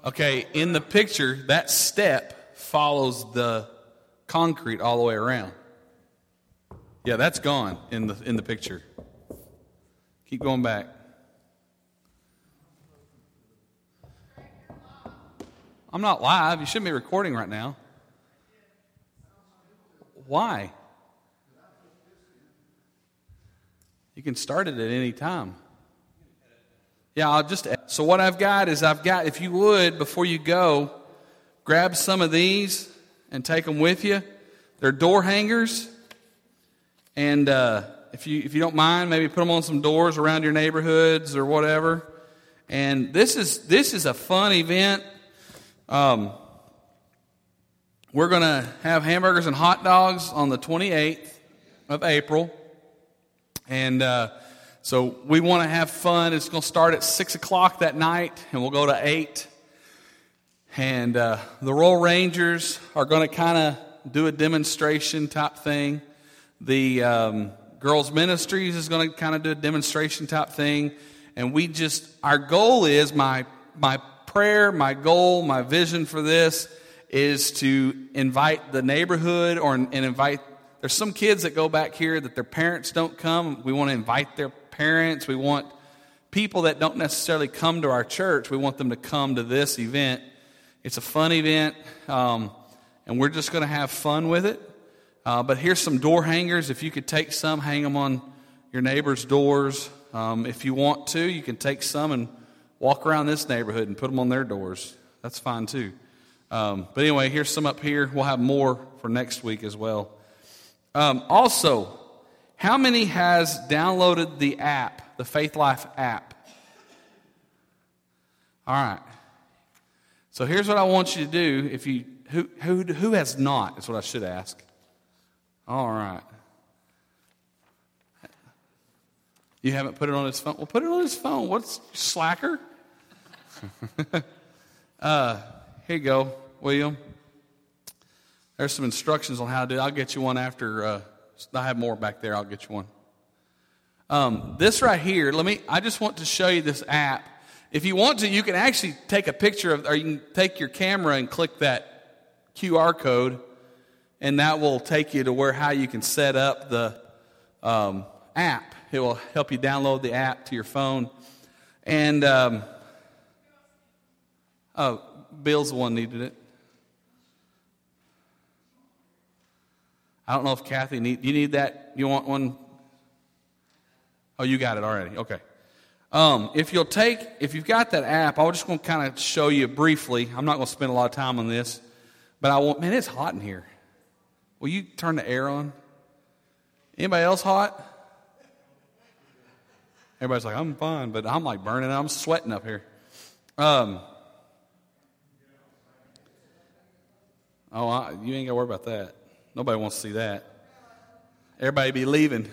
Okay, in the picture, that step follows the concrete all the way around. Yeah, that's gone in the picture. Keep going back. I'm not live. You shouldn't be recording right now. Why? You can start it at any time. Yeah, so what I've got, if you would, before you go, grab some of these and take them with you. They're door hangers. And if you don't mind, maybe put them on some doors around your neighborhoods or whatever. And this is a fun event. We're going to have hamburgers and hot dogs on the 28th of April. And so we want to have fun. It's going to start at 6 o'clock that night, and we'll go to 8. And the Royal Rangers are going to kind of do a demonstration type thing. The Girls Ministries is going to kind of do a demonstration type thing. And our goal is, my prayer, my goal, my vision for this is to invite the neighborhood and invite. There's some kids that go back here that their parents don't come. We want to invite their parents. We want people that don't necessarily come to our church. We want them to come to this event. It's a fun event, and we're just going to have fun with it. But here's some door hangers. If you could take some, hang them on your neighbor's doors. If you want to, you can take some and walk around this neighborhood and put them on their doors. That's fine too. But anyway, here's some up here. We'll have more for next week as well. Also, how many has downloaded the app, the Faith Life app? All right. So here's what I want you to do. Who has not? That's what I should ask. All right. You haven't put it on his phone? Well, put it on his phone. What's slacker? Here you go, William. There's some instructions on how to do it. I'll get you one after. I have more back there. I'll get you one. This right here, I just want to show you this app. If you want to, you can actually take a picture or you can take your camera and click that QR code, and that will take you to how you can set up the app. It will help you download the app to your phone. And Bill's the one needed it. I don't know if Kathy you need that? You want one? Oh, you got it already. Okay. If you've got that app, I'm just going to kind of show you briefly. I'm not going to spend a lot of time on this, but man, it's hot in here. Will you turn the air on? Anybody else hot? Everybody's like, I'm fine, but I'm like burning. I'm sweating up here. You ain't got to worry about that. Nobody wants to see that. Everybody be leaving.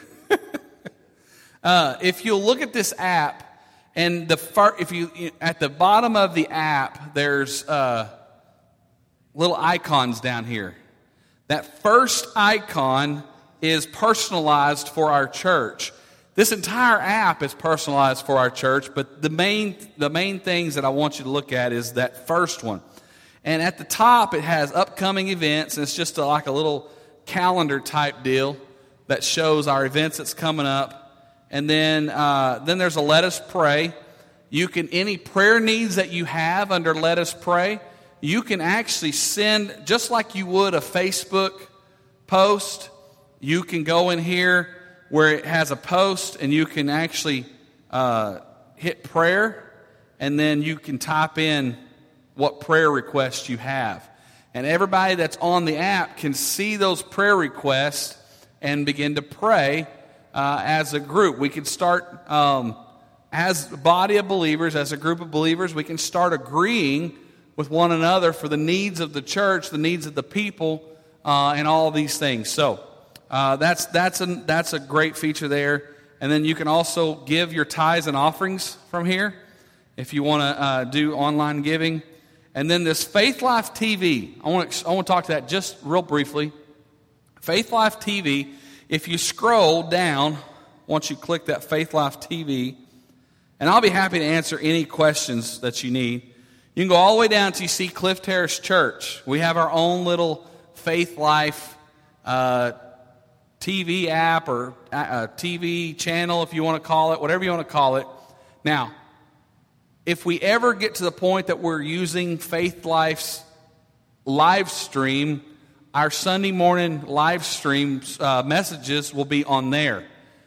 If you'll look at this app, and at the bottom of the app, there's little icons down here. That first icon is personalized for our church. This entire app is personalized for our church, but the main things that I want you to look at is that first one. And at the top, it has upcoming events, and it's just like a little calendar type deal that shows our events that's coming up. And then there's a Let Us Pray. Any prayer needs that you have under Let Us Pray, you can actually send, just like you would a Facebook post, you can go in here where it has a post, and you can actually hit prayer, and then you can type in what prayer requests you have. And everybody that's on the app can see those prayer requests and begin to pray as a group. We can start, as a body of believers, as a group of believers, we can start agreeing with one another for the needs of the church, the needs of the people, and all of these things. So that's a great feature there. And then you can also give your tithes and offerings from here if you want to do online giving. And then this Faith Life TV, I want to talk to that just real briefly. Faith Life TV, if you scroll down, once you click that Faith Life TV, and I'll be happy to answer any questions that you need. You can go all the way down till you see Cliff Terrace Church. We have our own little Faith Life TV app or TV channel, if you want to call it, whatever you want to call it. Now, if we ever get to the point that we're using Faith Life's live stream, our Sunday morning live stream messages will be on there.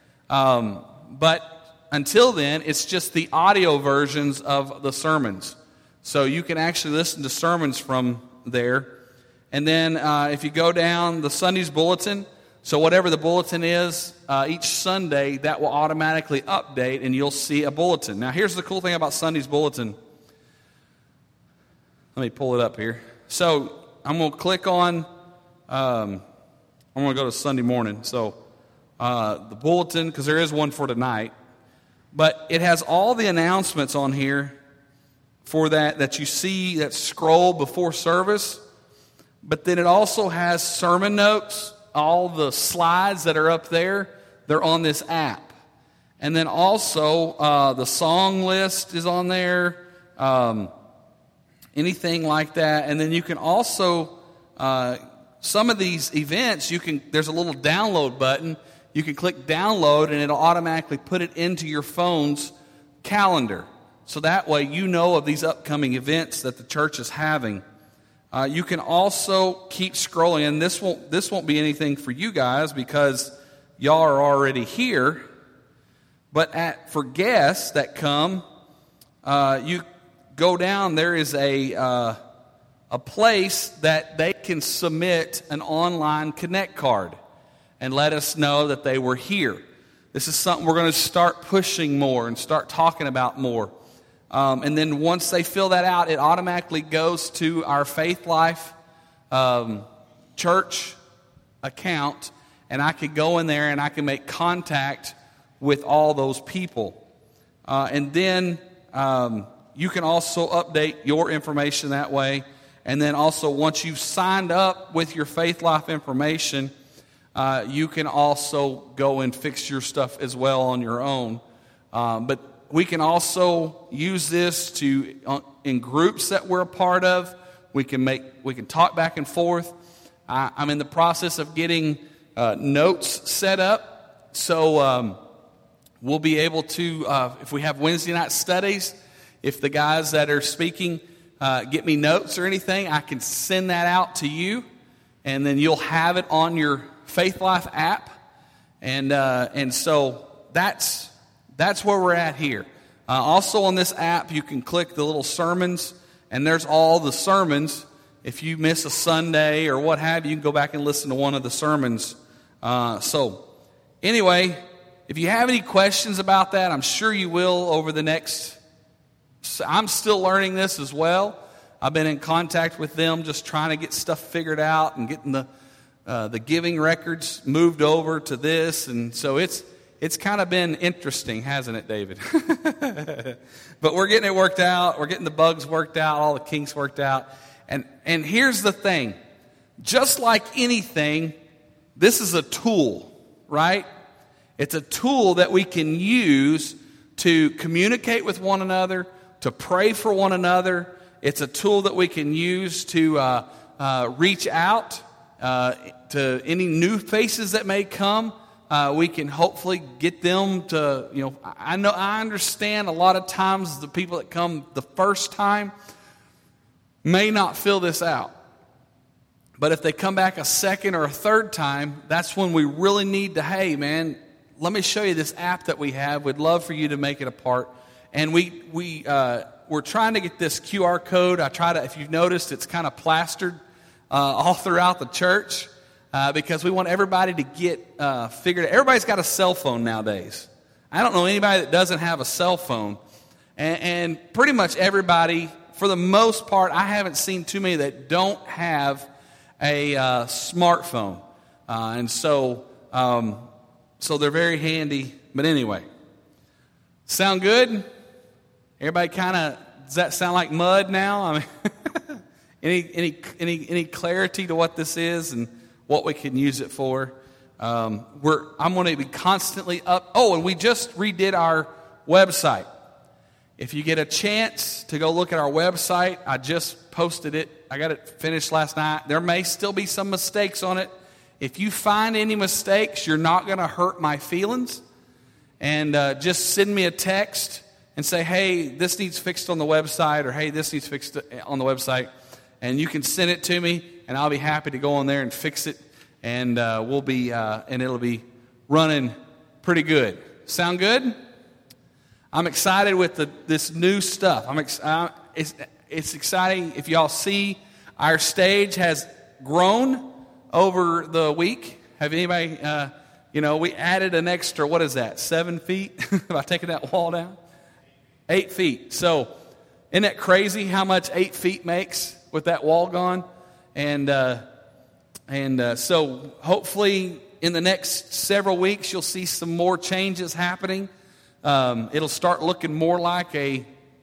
But until then, it's just the audio versions of the sermons. So you can actually listen to sermons from there. And then if you go down the Sunday's bulletin, so whatever the bulletin is, each Sunday, that will automatically update and you'll see a bulletin. Now here's the cool thing about Sunday's bulletin. Let me pull it up here. So I'm going to click on, I'm going to go to Sunday morning. So the bulletin, because there is one for tonight. But it has all the announcements on here for that you see, that scroll before service. But then it also has sermon notes. All the slides that are up there, they're on this app. And then also the song list is on there, anything like that. And then you can also, some of these events, there's a little download button. You can click download and it'll automatically put it into your phone's calendar. So that way you know of these upcoming events that the church is having. You can also keep scrolling, and this won't be anything for you guys because y'all are already here. But for guests that come, you go down. There is a place that they can submit an online Connect card and let us know that they were here. This is something we're going to start pushing more and start talking about more. And then once they fill that out, it automatically goes to our Faith Life church account, and I can go in there and I can make contact with all those people. And then you can also update your information that way. And then also once you've signed up with your Faith Life information, you can also go and fix your stuff as well on your own. But we can also use this in groups that we're a part of. We can talk back and forth. I'm in the process of getting notes set up, so we'll be able to, if we have Wednesday night studies, if the guys that are speaking get me notes or anything, I can send that out to you, and then you'll have it on your Faith Life app, and so that's where we're at here. Also on this app, you can click the little sermons, and there's all the sermons. If you miss a Sunday or what have you, you can go back and listen to one of the sermons. So anyway, if you have any questions about that, I'm sure you will over the next... I'm still learning this as well. I've been in contact with them just trying to get stuff figured out and getting the giving records moved over to this, and so it's kind of been interesting, hasn't it, David? But we're getting it worked out. We're getting the bugs worked out, all the kinks worked out. And here's the thing. Just like anything, this is a tool, right? It's a tool that we can use to communicate with one another, to pray for one another. It's a tool that we can use to reach out to any new faces that may come. We can hopefully get them to, I understand a lot of times the people that come the first time may not fill this out. But if they come back a second or a third time, that's when we really need to, hey, man, let me show you this app that we have. We'd love for you to make it a part. And we're trying to get this QR code. If you've noticed, it's kind of plastered all throughout the church. Because we want everybody to get figured out. Everybody's got a cell phone nowadays. I don't know anybody that doesn't have a cell phone. And pretty much everybody, for the most part, I haven't seen too many that don't have a smartphone. And so they're very handy. But anyway, sound good? Everybody does that sound like mud now? I mean, any clarity to what this is and what we can use it for? I'm going to be constantly up. Oh, and we just redid our website. If you get a chance to go look at our website, I just posted it. I got it finished last night. There may still be some mistakes on it. If you find any mistakes, you're not going to hurt my feelings. And just send me a text and say, hey, this needs fixed on the website, or hey, this needs fixed on the website. And you can send it to me, and I'll be happy to go on there and fix it. And it'll be running pretty good. Sound good? I'm excited with this new stuff. It's exciting. If y'all see, our stage has grown over the week. Have anybody, we added an extra, what is that, 7 feet by taking that wall down? 8 feet. So isn't that crazy how much 8 feet makes with that wall gone? And so hopefully in the next several weeks you'll see some more changes happening. It'll start looking more like a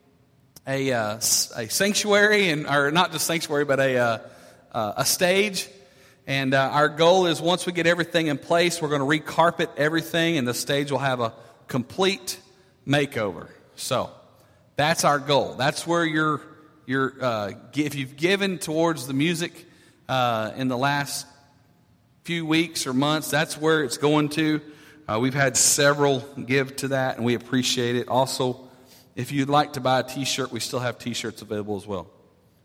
sanctuary, or not just sanctuary, but a stage. And our goal is, once we get everything in place, we're going to recarpet everything, and the stage will have a complete makeover. So that's our goal. That's where if you've given towards the music in the last few weeks or months, that's where it's going to. We've had several give to that, and we appreciate it. Also, if you'd like to buy a T-shirt, we still have T-shirts available as well.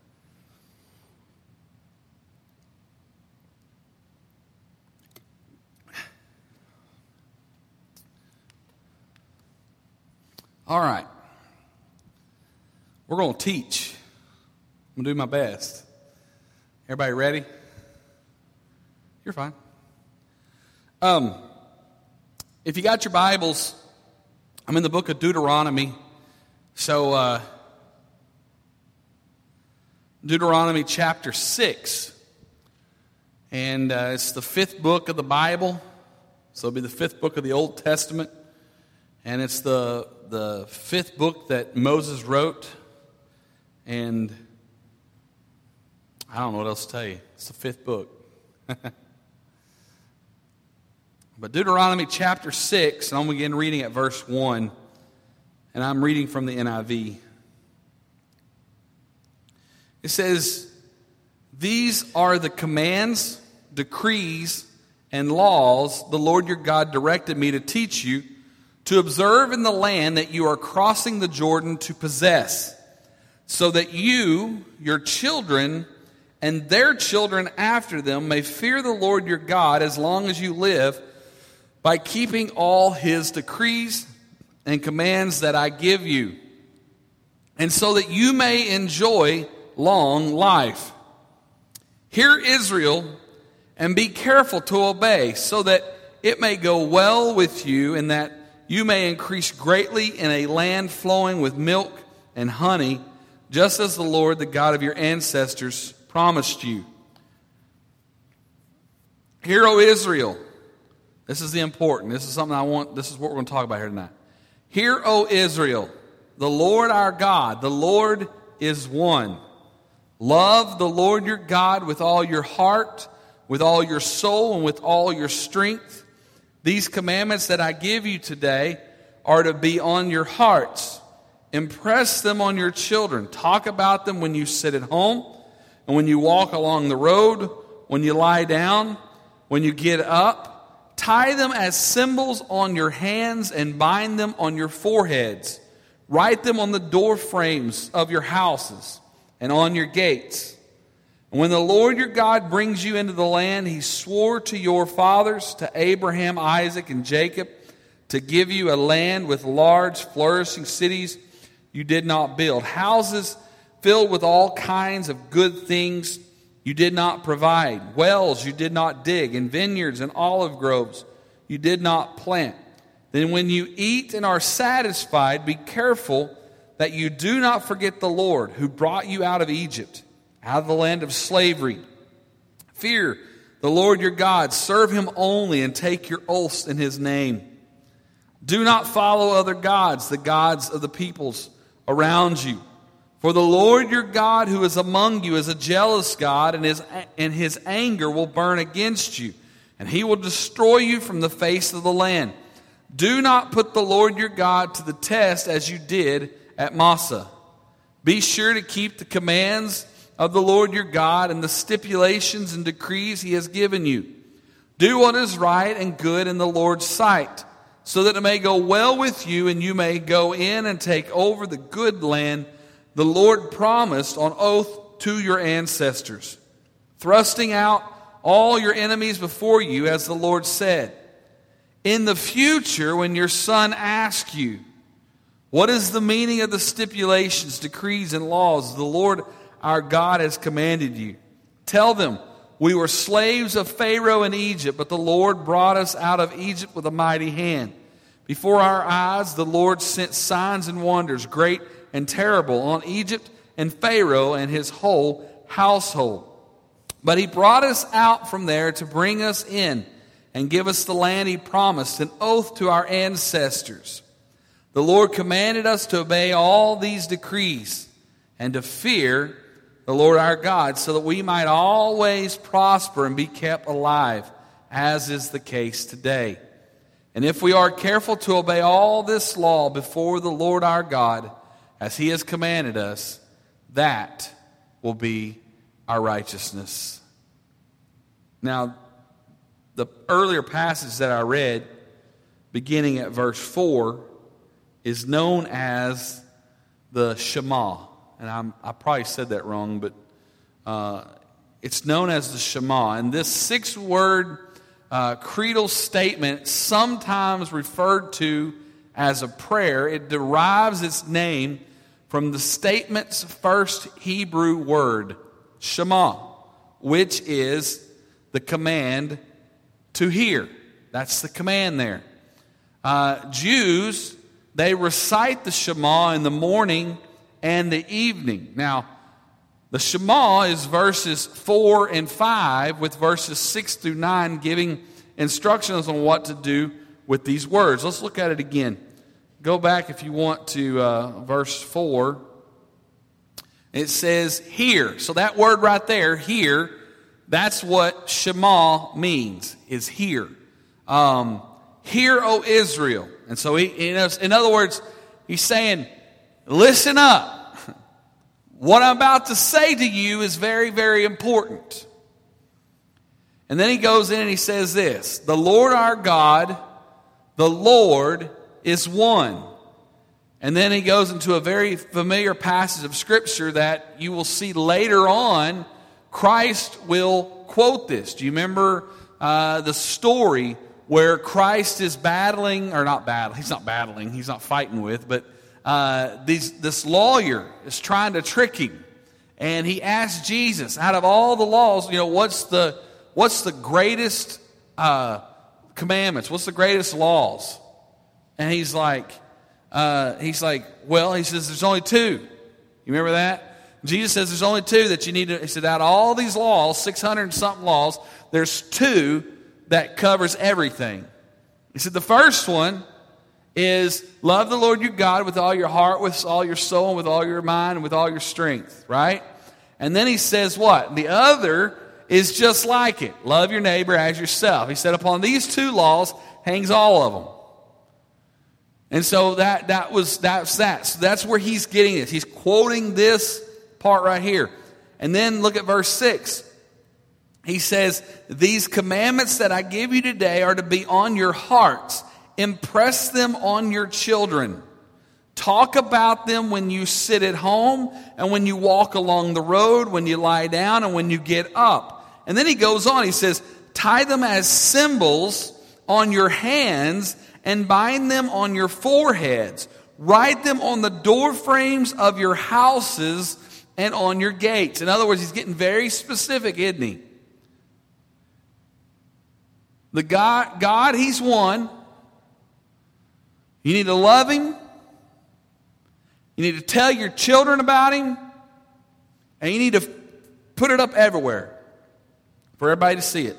All right. We're going to teach. I'm going to do my best. Everybody ready? You're fine. If you got your Bibles, I'm in the book of Deuteronomy. So, Deuteronomy chapter 6. And it's the 5th book of the Bible. So it'll be the 5th book of the Old Testament. And it's the 5th book that Moses wrote. And I don't know what else to tell you. It's the 5th book. But Deuteronomy chapter 6, and I'm going to begin reading at verse 1, and I'm reading from the NIV. It says, "These are the commands, decrees, and laws the Lord your God directed me to teach you, to observe in the land that you are crossing the Jordan to possess, so that you, your children, and their children after them may fear the Lord your God as long as you live, by keeping all his decrees and commands that I give you, and so that you may enjoy long life. Hear, Israel, and be careful to obey, so that it may go well with you, and that you may increase greatly in a land flowing with milk and honey, just as the Lord, the God of your ancestors, promised you. Hear, O Israel." This is the important. This is something this is what we're going to talk about here tonight. "Hear, O Israel, the Lord our God, the Lord is one. Love the Lord your God with all your heart, with all your soul, and with all your strength. These commandments that I give you today are to be on your hearts. Impress them on your children. Talk about them when you sit at home, and when you walk along the road, when you lie down, when you get up. Tie them as symbols on your hands and bind them on your foreheads. Write them on the door frames of your houses and on your gates. And when the Lord your God brings you into the land he swore to your fathers, to Abraham, Isaac, and Jacob, to give you a land with large, flourishing cities you did not build, houses filled with all kinds of good things you did not provide, wells you did not dig, and vineyards and olive groves you did not plant. Then when you eat and are satisfied, be careful that you do not forget the Lord who brought you out of Egypt, out of the land of slavery. Fear the Lord your God, serve him only, and take your oaths in his name. Do not follow other gods, the gods of the peoples around you. For the Lord your God who is among you is a jealous God, and his anger will burn against you, and he will destroy you from the face of the land. Do not put the Lord your God to the test as you did at Massa. Be sure to keep the commands of the Lord your God and the stipulations and decrees he has given you. Do what is right and good in the Lord's sight, so that it may go well with you and you may go in and take over the good land the Lord promised on oath to your ancestors, thrusting out all your enemies before you, as the Lord said. In the future, when your son asks you, what is the meaning of the stipulations, decrees, and laws the Lord our God has commanded you? Tell them, we were slaves of Pharaoh in Egypt, but the Lord brought us out of Egypt with a mighty hand. Before our eyes, the Lord sent signs and wonders, great and terrible, on Egypt and Pharaoh and his whole household. But he brought us out from there to bring us in and give us the land he promised, an oath to our ancestors. The Lord commanded us to obey all these decrees and to fear the Lord our God, so that we might always prosper and be kept alive, as is the case today. And if we are careful to obey all this law before the Lord our God, as he has commanded us, that will be our righteousness. Now, the earlier passage that I read, beginning at verse 4, is known as the Shema. And I probably said that wrong, but it's known as the Shema. And this 6-word creedal statement, sometimes referred to as a prayer, it derives its name from the statement's first Hebrew word, Shema, which is the command to hear. That's the command there. Jews, they recite the Shema in the morning and the evening. Now, the Shema is verses 4 and 5, with verses 6 through 9 giving instructions on what to do with these words. Let's look at it again. Go back if you want to verse 4. It says, hear. So that word right there, hear, that's what Shema means, is hear. Hear, O Israel. And so, in other words, he's saying, listen up. What I'm about to say to you is very, very important. And then he goes in and he says this, the Lord our God, the Lord is one. And then he goes into a very familiar passage of Scripture that you will see later on. Christ will quote this. Do you remember the story where Christ is battling, or not battling, he's not battling, he's not fighting with, but this lawyer is trying to trick him. And he asks Jesus, out of all the laws, what's the greatest commandments? What's the greatest laws? And he's like, well, he says, there's only 2. You remember that? Jesus says there's only 2 that you need to, he said, out of all these laws, 600 and something laws, there's 2 that covers everything. He said the first one is love the Lord your God with all your heart, with all your soul, and with all your mind, and with all your strength, right? And then he says what? The other is just like it. Love your neighbor as yourself. He said upon these 2 laws hangs all of them. And so that's that. So that's where he's getting this. He's quoting this part right here. And then look at verse 6. He says, these commandments that I give you today are to be on your hearts. Impress them on your children. Talk about them when you sit at home and when you walk along the road, when you lie down and when you get up. And then he goes on, he says, tie them as symbols on your hands and bind them on your foreheads. Write them on the door frames of your houses and on your gates. In other words, he's getting very specific, isn't he? The God, he's one. You need to love him. You need to tell your children about him. And you need to put it up everywhere for everybody to see it.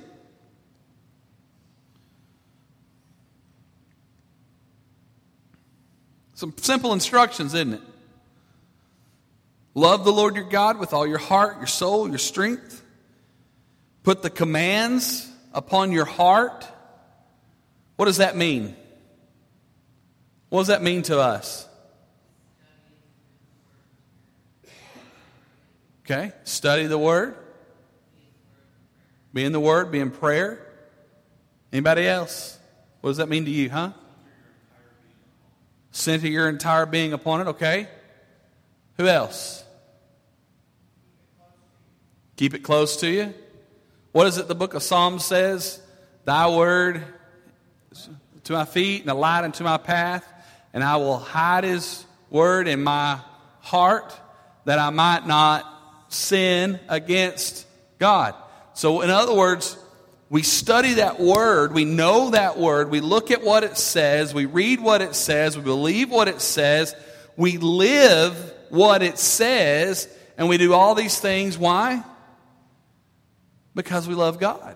Some simple instructions, isn't it? Love the Lord your God with all your heart, your soul, your strength. Put the commands upon your heart. What does that mean? What does that mean to us? Okay, study the Word. Be in the Word, be in prayer. Anybody else? What does that mean to you, huh? Center your entire being upon it, okay. Who else? Keep it close to you. What is it the book of Psalms says? Thy word to my feet and a light unto my path, and I will hide his word in my heart that I might not sin against God. So in other words, we study that word, we know that word, we look at what it says, we read what it says, we believe what it says, we live what it says, and we do all these things. Why? Because we love God.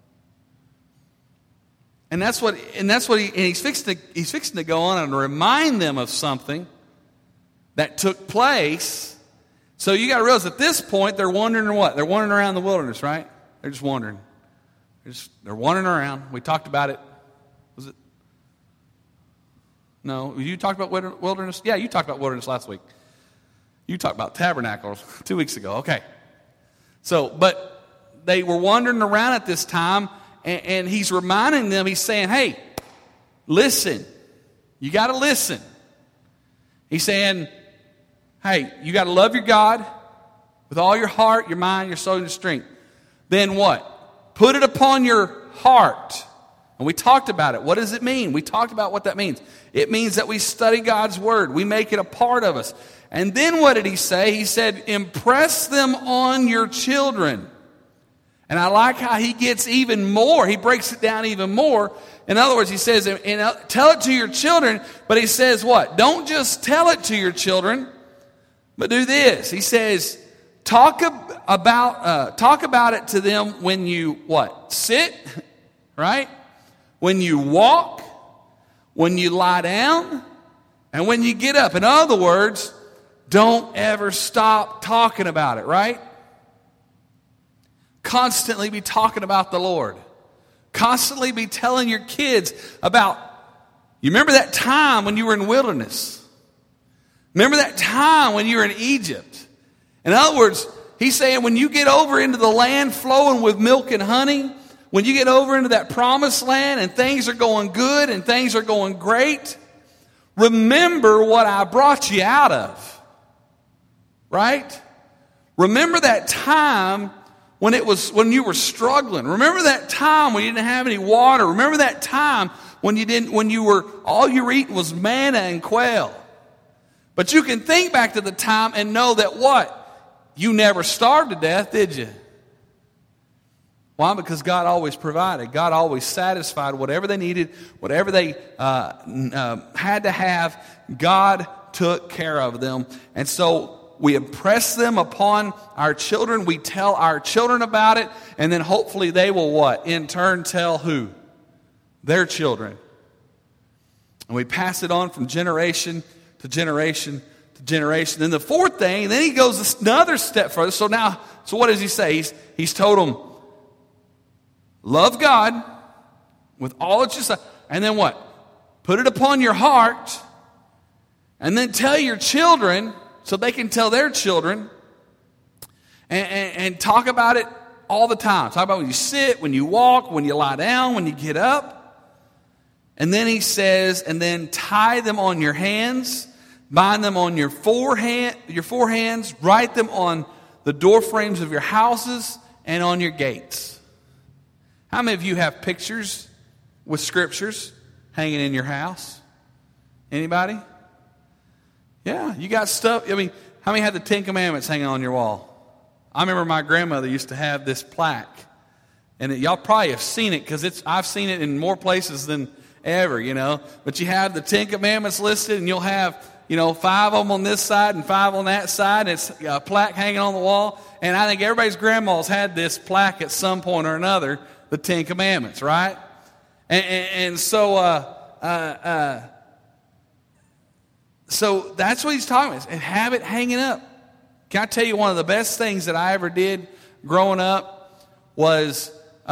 And he's fixing to go on and remind them of something that took place. So you got to realize at this point they're wandering what? They're wandering around the wilderness, right? They're just wandering. They're wandering around. We talked about it. Was it? No, you talked about wilderness? Yeah, you talked about wilderness last week. You talked about tabernacles 2 weeks ago. Okay. So, but they were wandering around at this time, and he's reminding them, he's saying, hey, listen. You got to listen. He's saying, hey, you got to love your God with all your heart, your mind, your soul, and your strength. Then what? Put it upon your heart. And we talked about it. What does it mean? We talked about what that means. It means that we study God's word. We make it a part of us. And then what did he say? He said, impress them on your children. And I like how he gets even more. He breaks it down even more. In other words, he says, tell it to your children. But he says what? Don't just tell it to your children, but do this. He says, talk about it to them when you what? Sit, right? When you walk, when you lie down, and when you get up. In other words, don't ever stop talking about it, right? Constantly be talking about the Lord. Constantly be telling your kids about, you remember that time when you were in wilderness? Remember that time when you were in Egypt? In other words, he's saying when you get over into the land flowing with milk and honey, when you get over into that promised land and things are going good and things are going great, remember what I brought you out of. Right? Remember that time when you were struggling. Remember that time when you didn't have any water. Remember that time when all you were eating was manna and quail. But you can think back to the time and know that what? You never starved to death, did you? Why? Because God always provided. God always satisfied whatever they needed, whatever they had to have. God took care of them. And so we impress them upon our children. We tell our children about it. And then hopefully they will what? In turn tell who? Their children. And we pass it on from generation to generation to generation. Then the fourth thing, then he goes another step further. So what does he say? He's told them, love God with all that you say. And then what? Put it upon your heart. And then tell your children so they can tell their children. And talk about it all the time. Talk about when you sit, when you walk, when you lie down, when you get up. And then he says, and then tie them on your hands, bind them on your forehands, write them on the door frames of your houses and on your gates. How many of you have pictures with scriptures hanging in your house? Anybody? Yeah, you got stuff. I mean, how many have the Ten Commandments hanging on your wall? I remember my grandmother used to have this plaque. And y'all probably have seen it because I've seen it in more places than ever, you know. But you have the Ten Commandments listed and you'll have, 5 of them on this side and 5 on that side. And it's a plaque hanging on the wall. And I think everybody's grandma's had this plaque at some point or another, the Ten Commandments, right? And so that's what he's talking about. And have it hanging up. Can I tell you one of the best things that I ever did growing up was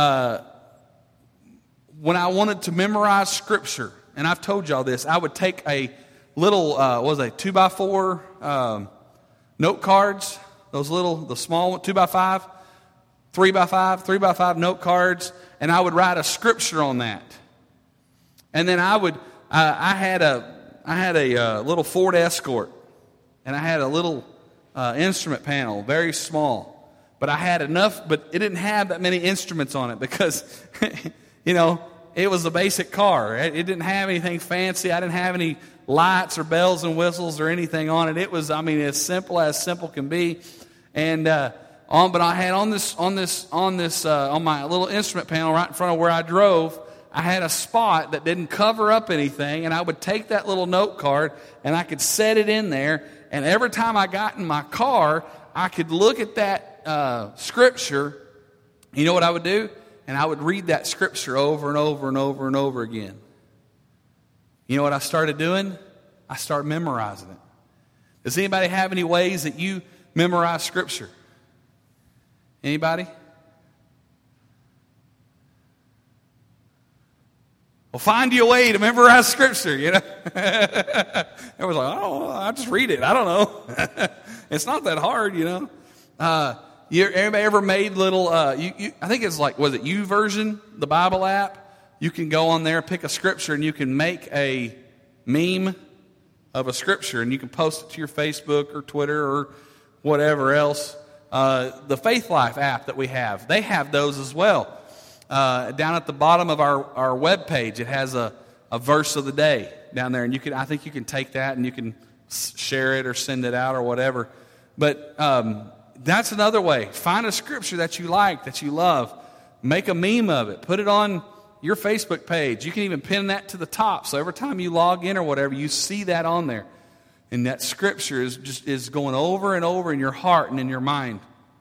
when I wanted to memorize Scripture. And I've told y'all this. I would take a little, 2x4 note cards, the small 2x5, 3x5, 3x5 note cards, and I would write a scripture on that. And then I had a little Ford Escort, and I had a little instrument panel, very small. But I had enough, but it didn't have that many instruments on it because, it was a basic car. It didn't have anything fancy. I didn't have any lights or bells and whistles or anything on it. It was, as simple can be. And but I had on my little instrument panel right in front of where I drove, I had a spot that didn't cover up anything, and I would take that little note card and I could set it in there. And every time I got in my car, I could look at that scripture. You know what I would do? And I would read that scripture over and over and over and over again. You know what I started doing? I started memorizing it. Does anybody have any ways that you memorize scripture? Anybody? Well, find you a way to memorize scripture, Everyone's like, oh, I'll just read it. I don't know. It's not that hard, Everybody ever made little, I think it's like, was it YouVersion, the Bible app? You can go on there, pick a scripture, and you can make a meme of a scripture, and you can post it to your Facebook or Twitter or whatever else. The Faith Life app that we have, they have those as well. Down at the bottom of our webpage, it has a verse of the day down there, and I think you can take that and you can share it or send it out or whatever. But that's another way. Find a scripture that you like, that you love. Make a meme of it. Put it on your Facebook page. You can even pin that to the top. So every time you log in or whatever, you see that on there. And that scripture is going over and over in your heart and in your mind.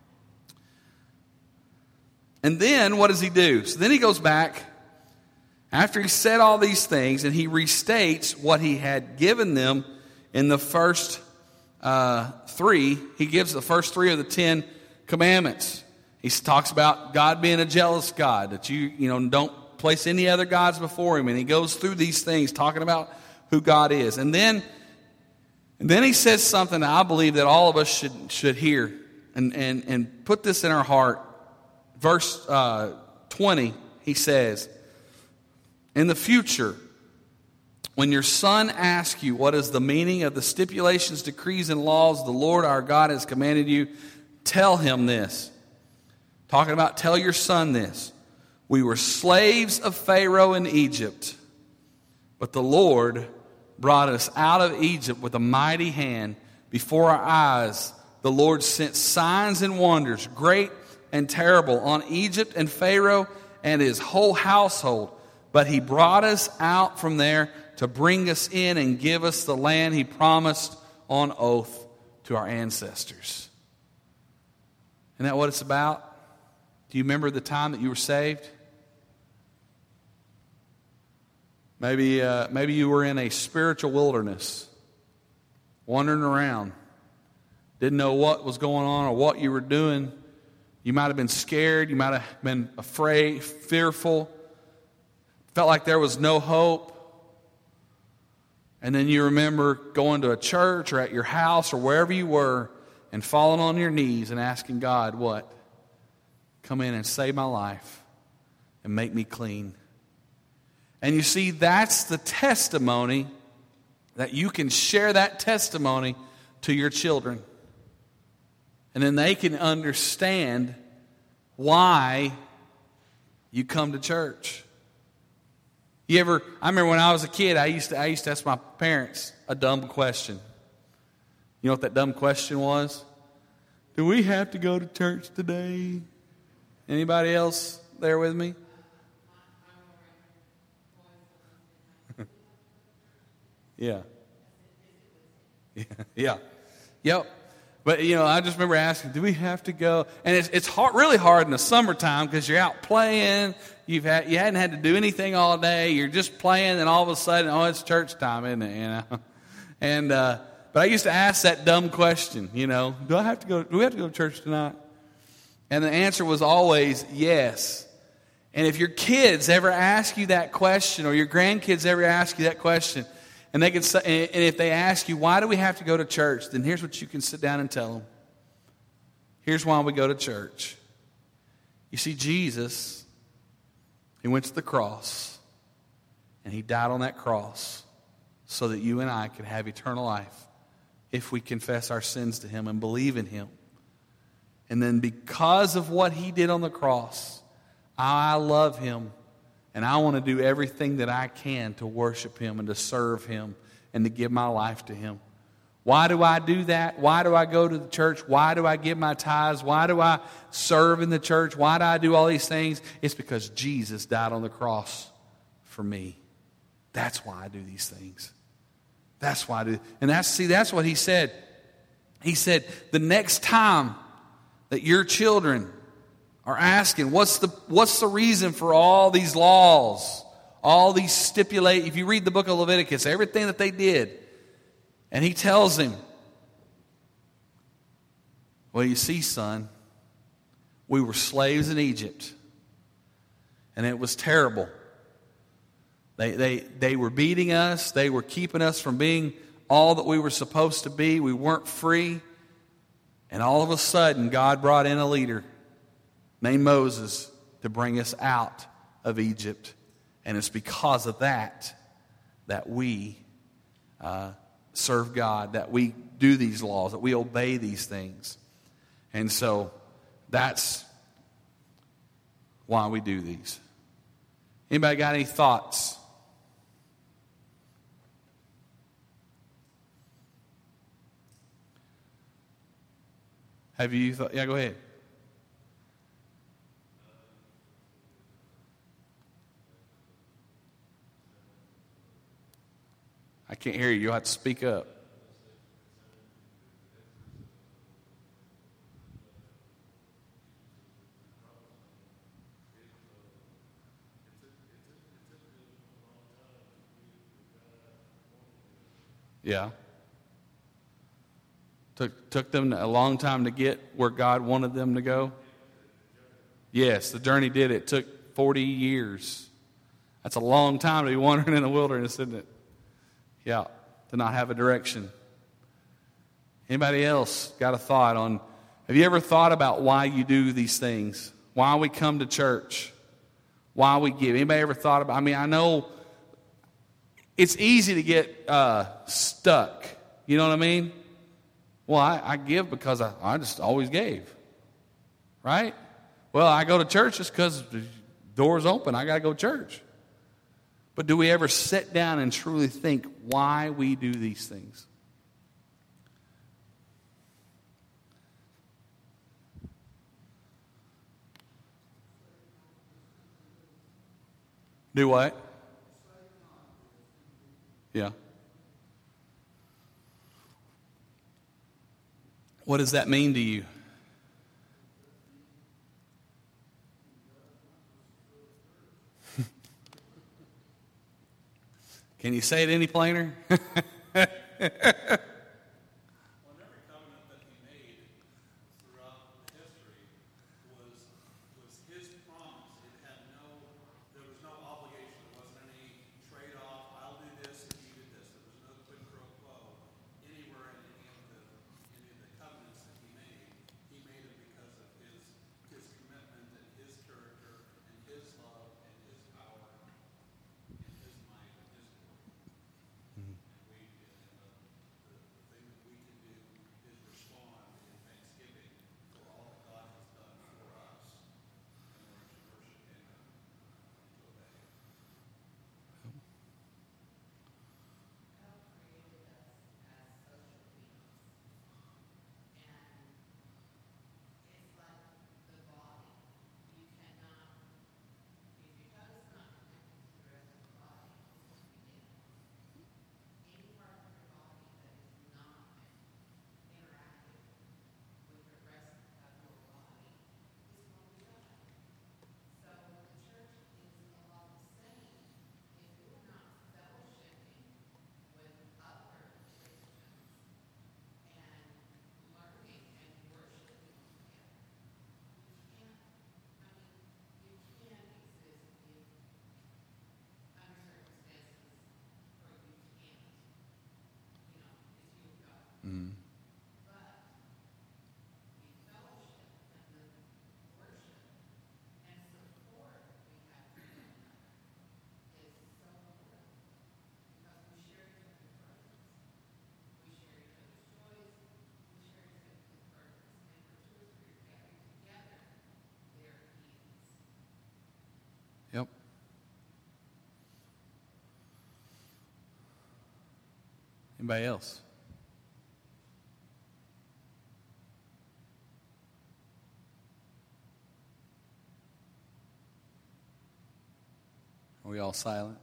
And then what does he do? So then he goes back after he said all these things, and he restates what he had given them in the first 3. He gives the first 3 of the 10 commandments. He talks about God being a jealous God, that you don't place any other gods before him. And he goes through these things talking about who God is. And then he says something that I believe that all of us should hear and put this in our heart. Verse 20, he says, in the future, when your son asks you what is the meaning of the stipulations, decrees, and laws the Lord our God has commanded you, tell him this. Talking about tell your son this. We were slaves of Pharaoh in Egypt, but the Lord brought us out of Egypt with a mighty hand. Before our eyes, the Lord sent signs and wonders, great and terrible, on Egypt and Pharaoh and his whole household. But he brought us out from there to bring us in and give us the land he promised on oath to our ancestors. Isn't that what it's about? Do you remember the time that you were saved? Maybe you were in a spiritual wilderness, wandering around, didn't know what was going on or what you were doing. You might have been scared. You might have been afraid, fearful. Felt like there was no hope. And then you remember going to a church or at your house or wherever you were and falling on your knees and asking God, what? Come in and save my life and make me clean. And you see, that's the testimony that you can share that testimony to your children. And then they can understand why you come to church. I remember when I was a kid, I used to ask my parents a dumb question. You know what that dumb question was? Do we have to go to church today? Anybody else there with me? Yeah. Yeah. Yep. But, I just remember asking, do we have to go? And it's hard, really hard in the summertime because you're out playing. You hadn't had to do anything all day. You're just playing, and all of a sudden, it's church time, isn't it? And but I used to ask that dumb question, do we have to go to church tonight? And the answer was always yes. And if your kids ever ask you that question, or your grandkids ever ask you that question, and they can say, and if they ask you, why do we have to go to church? Then here's what you can sit down and tell them. Here's why we go to church. You see, Jesus, he went to the cross, and he died on that cross so that you and I could have eternal life if we confess our sins to him and believe in him. And then because of what he did on the cross, I love him, and I want to do everything that I can to worship him and to serve him and to give my life to him. Why do I do that? Why do I go to the church? Why do I give my tithes? Why do I serve in the church? Why do I do all these things? It's because Jesus died on the cross for me. That's why I do these things. That's why I do. And that's what he said. He said, the next time that your children are asking, what's the reason for all these laws, all these if you read the book of Leviticus, everything that they did, and he tells him, well, you see, son, we were slaves in Egypt, and it was terrible. They were beating us. They were keeping us from being all that we were supposed to be. We weren't free. And all of a sudden, God brought in a leader named Moses to bring us out of Egypt. And it's because of that we serve God, that we do these laws, that we obey these things. And so that's why we do these. Anybody got any thoughts? Have you thought? Yeah, go ahead. I can't hear you. You'll have to speak up. Yeah. Took them a long time to get where God wanted them to go. Yes, the journey did. It took 40 years. That's a long time to be wandering in the wilderness, isn't it? Yeah, to not have a direction. Anybody else got a thought on, have you ever thought about why you do these things? Why we come to church? Why we give? Anybody ever thought about, I know it's easy to get stuck. You know what I mean? Well, I give because I just always gave. Right? Well, I go to church just because the door's open. I got to go to church. But do we ever sit down and truly think why we do these things? Do what? Yeah. What does that mean to you? Can you say it any plainer? Anybody else? Are we all silent?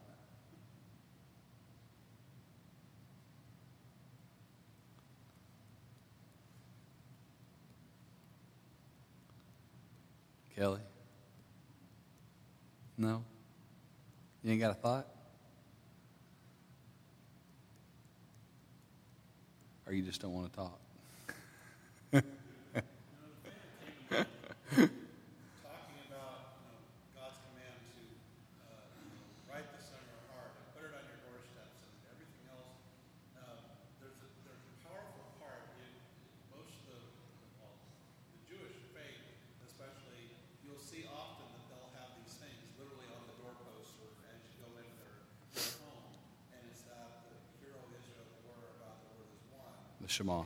Kelly? No? You ain't got a thought? Or you just don't want to talk? Talking about God's command to write this on your heart and put it on your doorsteps and everything else. There's a powerful part in most of the Jewish faith, especially. You'll see often that they'll have these things literally on the doorposts or as you go in their home, and it's that the Hero Israel, the Lord our God, the Lord is one. The Shema.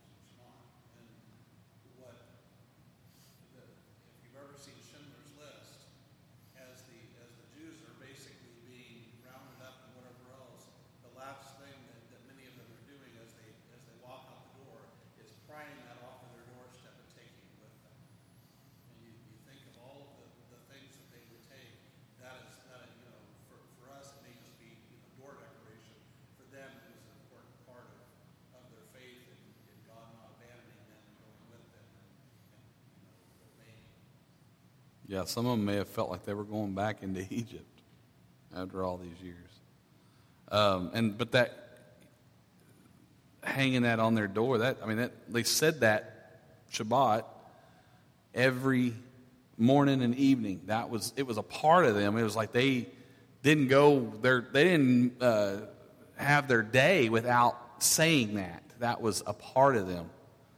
If you've ever seen Schindler's List, as the Jews are basically being rounded up and whatever else, the last thing that many of them are doing as they walk out the door is prying that off of their doorstep and taking it with them. And you think of all of the things that they would take. That for us it may just be door decoration. For them it was an important part of their faith in God not abandoning them and going with them and obeying. Yeah, some of them may have felt like they were going back into Egypt after all these years. But that hanging that on their door, they said that Shabbat every morning and evening. It was a part of them. It was like they didn't have their day without saying that. That was a part of them.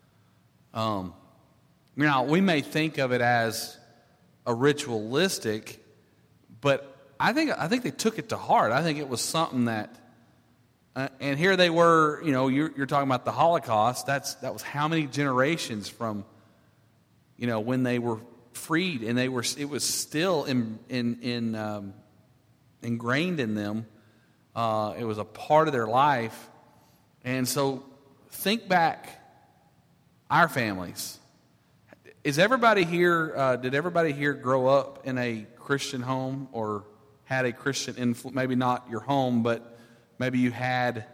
Now we may think of it as a ritualistic, but I think they took it to heart. I think it was something that, and here they were. You're talking about the Holocaust. That was how many generations from, when they were freed, and it was still ingrained in them. It was a part of their life, and so think back. Our families. Is everybody here? Did everybody here grow up in a Christian home or had a Christian influence? Maybe not your home, but maybe you had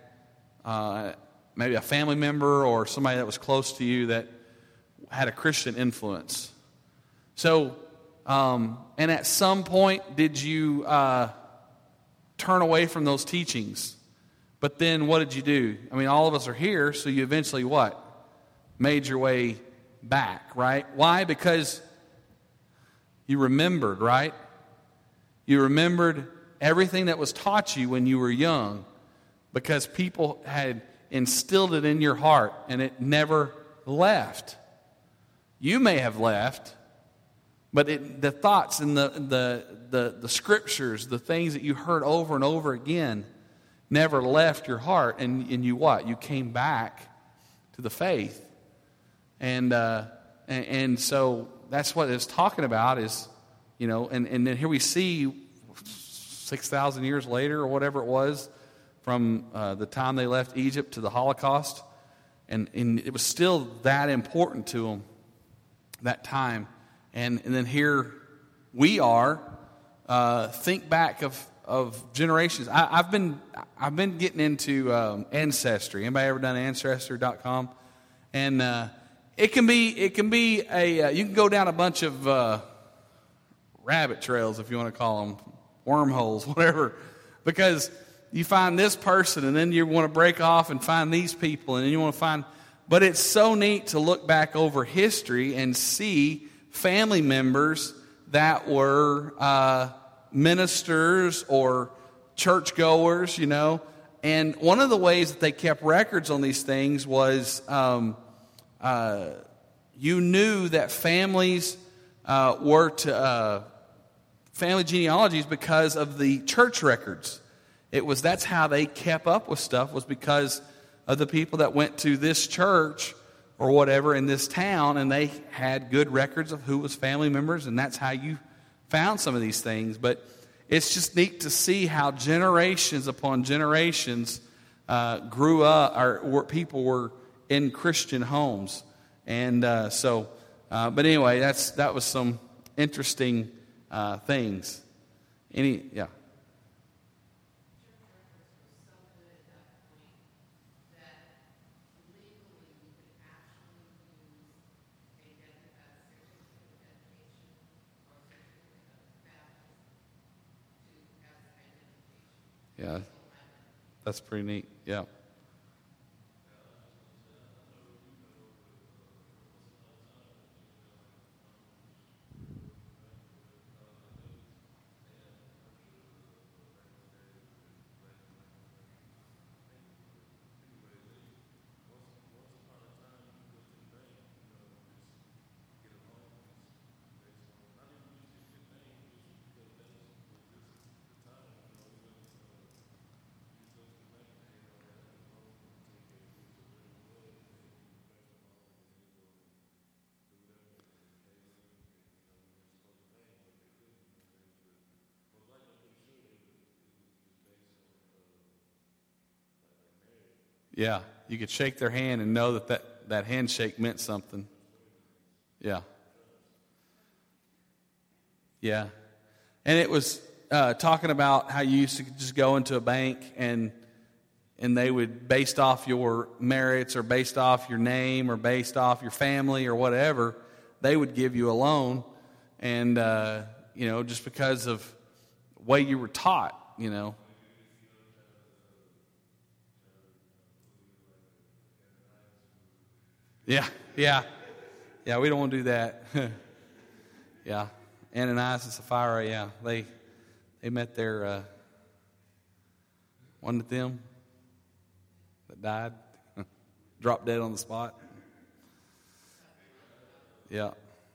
maybe a family member or somebody that was close to you that had a Christian influence. So, and at some point, did you turn away from those teachings? But then what did you do? All of us are here, so you eventually what? Made your way back, right? Why? Because you remembered, right? You remembered everything that was taught you when you were young because people had instilled it in your heart and it never left. You may have left, but the thoughts and the scriptures, the things that you heard over and over again never left your heart, and you what? You came back to the faith. And so that's what it's talking about is, and then here we see 6,000 years later or whatever it was from the time they left Egypt to the Holocaust. And it was still that important to them that time. And then here we are, think back of generations. I've been getting into Ancestry. Anybody ever done Ancestry.com? And it can be you can go down a bunch of rabbit trails, if you want to call them, wormholes, whatever, because you find this person and then you want to break off and find these people and then you want to find, but it's so neat to look back over history and see family members that were ministers or churchgoers, and one of the ways that they kept records on these things was you knew that families were to family genealogies because of the church records. That's how they kept up with stuff, was because of the people that went to this church or whatever in this town, and they had good records of who was family members, and that's how you found some of these things. But it's just neat to see how generations upon generations grew up, or people were in Christian homes. And but anyway, that was some interesting things. Yeah. Yeah, that's pretty neat. Yeah. Yeah, you could shake their hand and know that handshake meant something. Yeah. Yeah. And it was talking about how you used to just go into a bank and they would, based off your merits or based off your name or based off your family or whatever, they would give you a loan. And, just because of the way you were taught, Yeah, we don't want to do that. Yeah, Ananias and Sapphira, yeah, they met their, one of them that died, dropped dead on the spot. Yeah.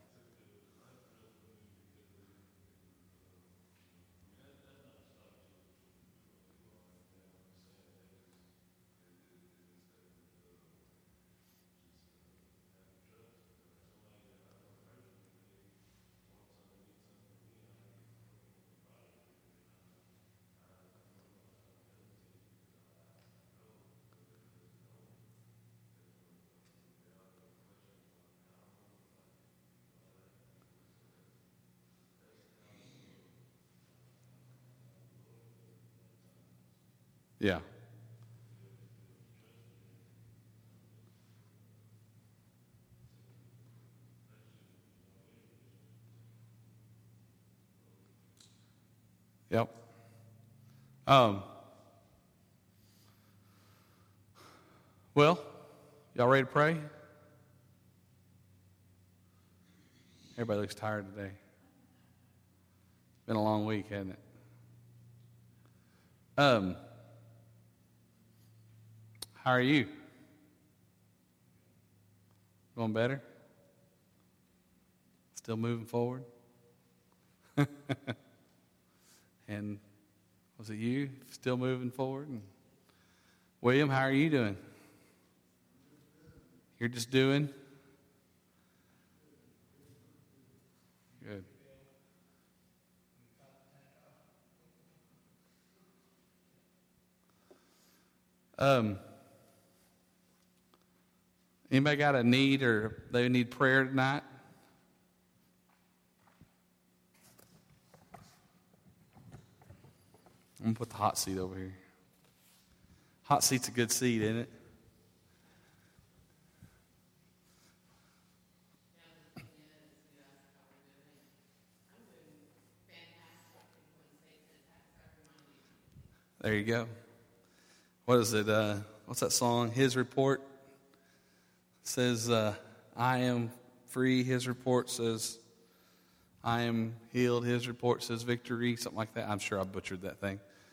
Yeah. Yep. Well, y'all ready to pray? Everybody looks tired today. Been a long week, hasn't it? How are you? Going better? Still moving forward? And was it you still moving forward? And William, how are you doing? You're just doing? Good. Anybody got a need or they need prayer tonight? I'm going to put the hot seat over here. Hot seat's a good seat, isn't it? There you go. What is it? What's that song? His report says, I am free. His report says, I am healed. His report says victory. Something like that. I'm sure I butchered that thing.